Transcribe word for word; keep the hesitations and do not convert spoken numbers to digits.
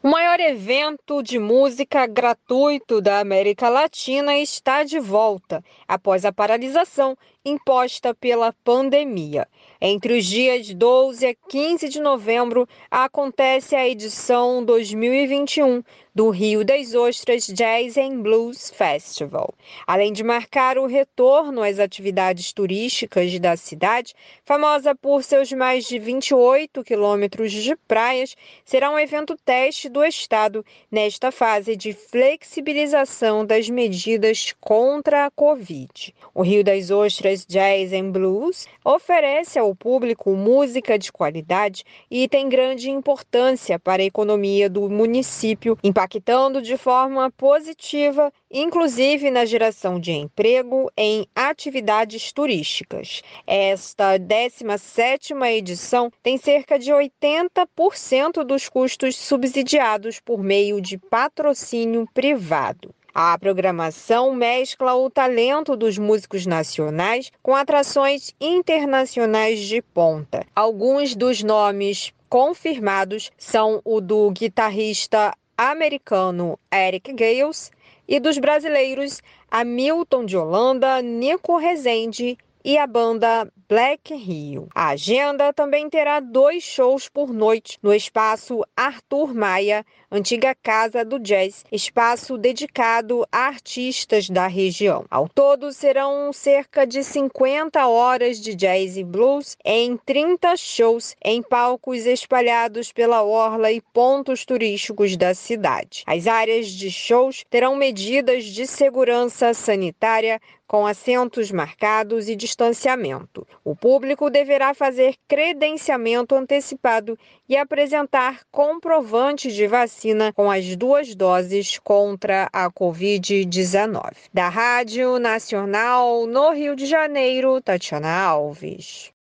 O maior evento de música gratuito da América Latina está de volta, após a paralisação imposta pela pandemia. Entre os dias doze a quinze de novembro, acontece a edição dois mil e vinte e um do Rio das Ostras Jazz and Blues Festival. Além de marcar o retorno às atividades turísticas da cidade, famosa por seus mais de vinte e oito quilômetros de praias, será um evento teste do Estado nesta fase de flexibilização das medidas contra a Covid. O Rio das Ostras Jazz and Blues oferece ao público música de qualidade e tem grande importância para a economia do município, impactando de forma positiva, inclusive na geração de emprego em atividades turísticas. Esta décima sétima edição tem cerca de oitenta por cento dos custos subsidiados por meio de patrocínio privado. A programação mescla o talento dos músicos nacionais com atrações internacionais de ponta. Alguns dos nomes confirmados são o do guitarrista americano Eric Gales e dos brasileiros Hamilton de Holanda, Nico Rezende e a banda Black Rio. A agenda também terá dois shows por noite no espaço Arthur Maia, antiga Casa do Jazz, espaço dedicado a artistas da região. Ao todo, serão cerca de cinquenta horas de jazz e blues em trinta shows em palcos espalhados pela orla e pontos turísticos da cidade. As áreas de shows terão medidas de segurança sanitária com assentos marcados e distanciamento. O público deverá fazer credenciamento antecipado e apresentar comprovante de vacina com as duas doses contra a covid dezenove. Da Rádio Nacional no Rio de Janeiro, Tatiana Alves.